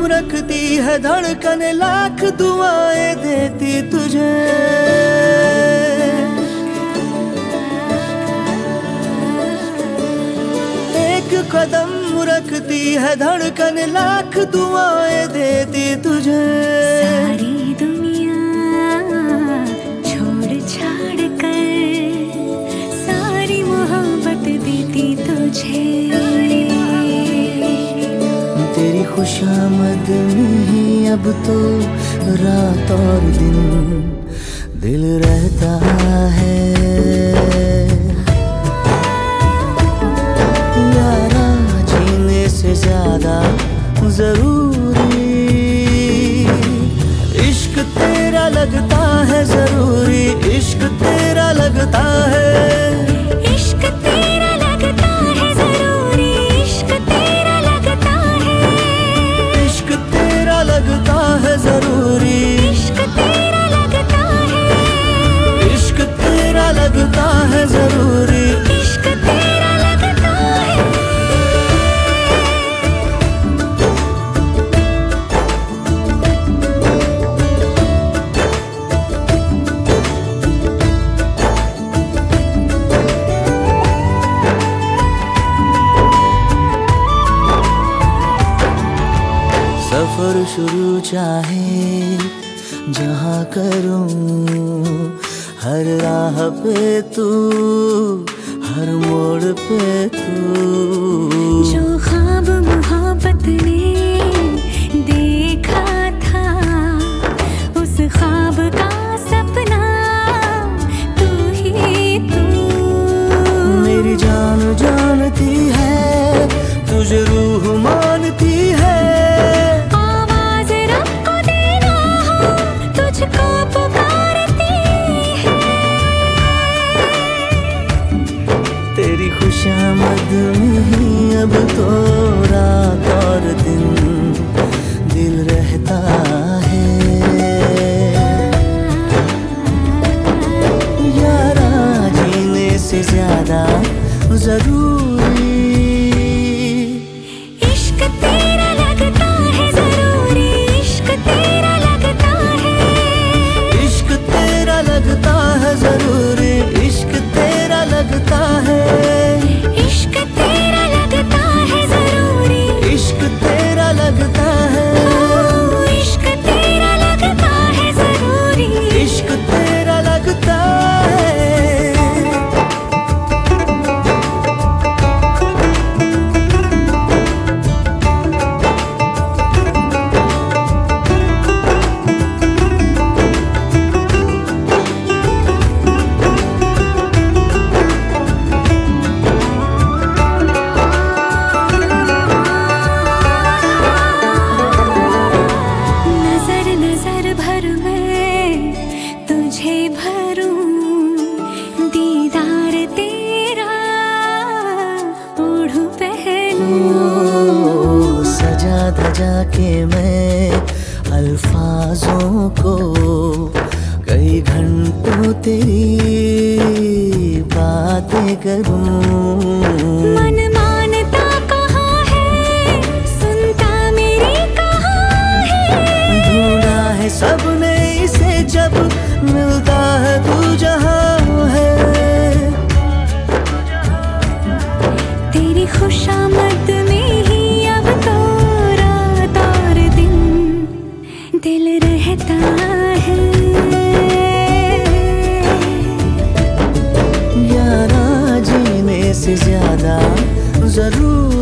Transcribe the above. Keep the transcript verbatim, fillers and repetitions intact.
रखती है धड़कन, लाख दुआएं देती तुझे। एक कदम रखती है धड़कन, लाख दुआएं देती तुझे। सारी दुनिया छोड़ छाड़ कर सारी मोहब्बत देती तुझे। तेरी खुशामद में ही अब तो रात और दिन दिल रहता है। यारा जीने से ज्यादा जरूरी इश्क तेरा लगता है जरूरी, इश्क तेरा लगता है। इश्क तेरा लगता है जरूरी, इश्क तेरा लगता है। इश्क तेरा लगता है जरूरी, इश्क तेरा लगता है। इश्क तेरा लगता है जरूरी, इश्क तेरा लगता है। सफर शुरू चाहे जहाँ करूं, हर राह पे तू, हर मोड़ पे तू। जो ख्वाब मोहब्बत ने देखा था, उस ख्वाब का सपना तू ही तू। मेरी जान जानती है, तुझे रूह मानती है। आवाज रब को देना हो, तुझको पुकारती है। तेरी खुशामद में ही अब तो रात और दिन दिल रहता है। यारा जीने से ज्यादा जरूरी इश्क तेरा लगता है जरूरी, इश्क तेरा लगता है। इश्क तेरा लगता है जरूरी, इश्क तेरा लगता है। इश्क तेरा लगता है जरूरी, इश्क तेरा लगता है। ओ, इश्क तेरा लगता है जरूरी। इश्क तेरा लगता है। नजर नजर भर मैं तुझे भरूं, दीदार तेरा ओढ़ूं पहनूं। ओ, सजा धजा के मैं अल्फाजों को कई घंटों तेरी बातें करूं। मन मानता कहाँ है, सुनता मेरी कहाँ है। ढूंढा है सबने इसे जब मिलता है तू जहाँ है। तेरी खुशामद में ही अब तो रात और दिन दिल रहता है। यारा जीने से ज्यादा जरूर